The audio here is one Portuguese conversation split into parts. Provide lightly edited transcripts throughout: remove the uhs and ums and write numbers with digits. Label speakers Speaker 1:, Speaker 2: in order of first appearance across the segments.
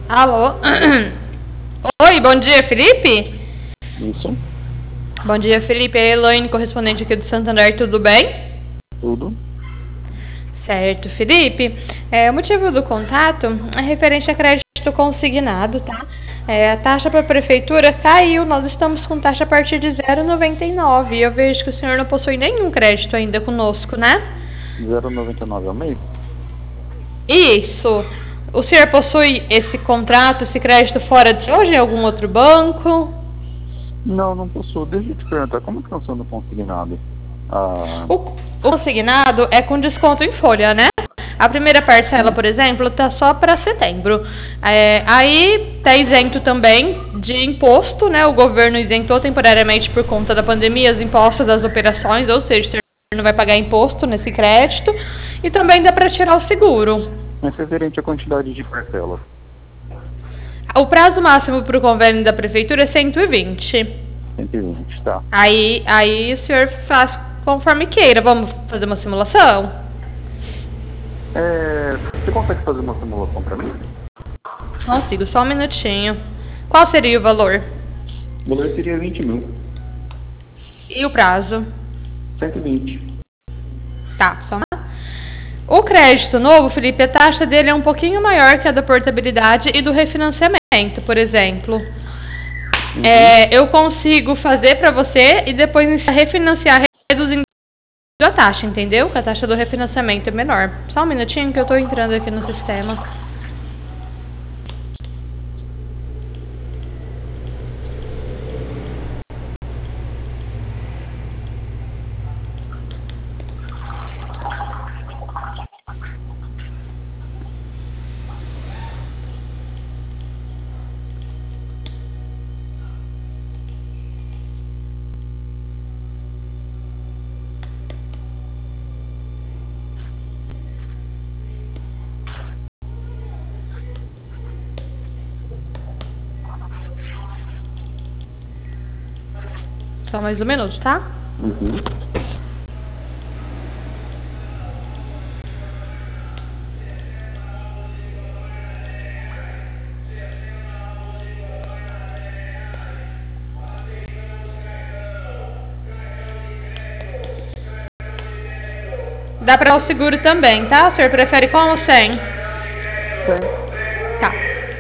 Speaker 1: Alô? Oi, bom dia, Felipe?
Speaker 2: Isso,
Speaker 1: Bom dia, Felipe. É a Elaine, correspondente aqui do Santander, tudo bem?
Speaker 2: tudo.
Speaker 1: Certo, Felipe. O motivo do contato é referente a crédito consignado, tá? A taxa para a prefeitura caiu, nós estamos com taxa a partir de 0,99. E eu vejo que o senhor não possui nenhum crédito ainda conosco, né?
Speaker 2: 0,99 ao mês?
Speaker 1: Isso. O senhor possui esse contrato, esse crédito fora de hoje em algum outro banco?
Speaker 2: Não, não possuo. Deixa eu te perguntar, como que funciona o consignado? Ah,
Speaker 1: O consignado é com desconto em folha, né? A primeira parcela, por exemplo, tá só para setembro. Aí tá isento também de imposto, né? O governo isentou temporariamente por conta da pandemia os impostos das operações, ou seja, o senhor não vai pagar imposto nesse crédito. E também dá para tirar o seguro.
Speaker 2: mas referente à quantidade de parcelas.
Speaker 1: O prazo máximo para o convênio da prefeitura é 120.
Speaker 2: 120, tá.
Speaker 1: Aí o senhor faz conforme queira. Vamos fazer uma simulação?
Speaker 2: Você consegue fazer uma simulação para mim?
Speaker 1: Consigo, só um minutinho. Qual seria o valor?
Speaker 2: O valor seria 20 mil.
Speaker 1: E o prazo?
Speaker 2: 120.
Speaker 1: Tá, só uma. O crédito novo, Felipe, a taxa dele é um pouquinho maior que a da portabilidade e do refinanciamento, por exemplo. Eu consigo fazer para você e depois refinanciar reduzindo a taxa, entendeu? Que a taxa do refinanciamento é menor. Só um minutinho que eu tô entrando aqui no sistema. Só mais um minuto, tá?
Speaker 2: Uhum.
Speaker 1: Dá para o seguro também, tá? O senhor prefere com ou sem?
Speaker 2: Tem.
Speaker 1: Tá.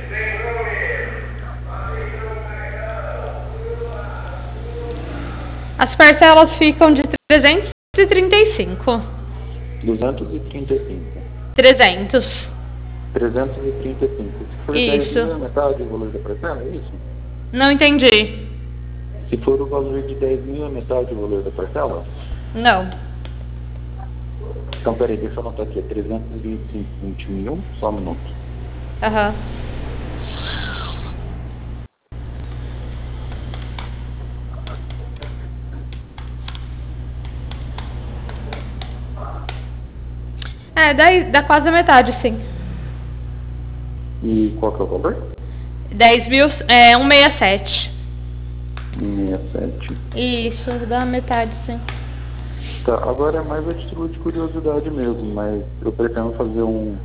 Speaker 1: As parcelas ficam de 335.
Speaker 2: 235.
Speaker 1: 300.
Speaker 2: 335. Se for 10
Speaker 1: Isso.
Speaker 2: mil, é metade do valor da parcela, é isso?
Speaker 1: Não entendi.
Speaker 2: Se for o valor de 10 mil, é metade do valor da parcela?
Speaker 1: Não.
Speaker 2: Então, peraí, deixa eu anotar aqui. É 320 mil, só um minuto.
Speaker 1: Aham. Dá quase a metade, sim.
Speaker 2: E qual que é o valor?
Speaker 1: 10 mil, 167.
Speaker 2: 67.
Speaker 1: Isso, dá a metade, sim.
Speaker 2: Tá, agora é mais a título de curiosidade mesmo, mas eu pretendo fazer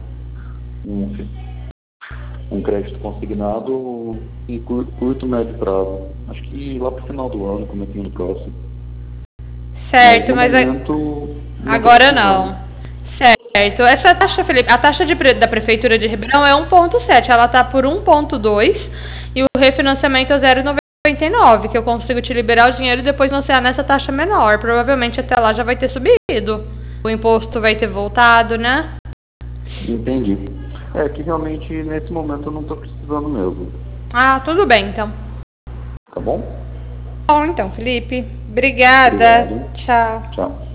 Speaker 2: um crédito consignado em curto, médio prazo. Acho que lá pro final do ano, comecinho do próximo.
Speaker 1: Certo,
Speaker 2: no
Speaker 1: mas
Speaker 2: momento,
Speaker 1: agora
Speaker 2: tô
Speaker 1: não. Certo. Essa taxa, Felipe, a taxa da Prefeitura de Ribeirão é 1,7. Ela tá por 1,2 e o refinanciamento é 0,99, que eu consigo te liberar o dinheiro e depois anunciar nessa taxa menor. Provavelmente até lá já vai ter subido. O imposto vai ter voltado, né?
Speaker 2: Entendi. É que realmente nesse momento eu não tô precisando mesmo.
Speaker 1: Ah, tudo bem, então.
Speaker 2: Tá bom?
Speaker 1: Bom, então, Felipe. Obrigada.
Speaker 2: Obrigado.
Speaker 1: Tchau.
Speaker 2: Tchau.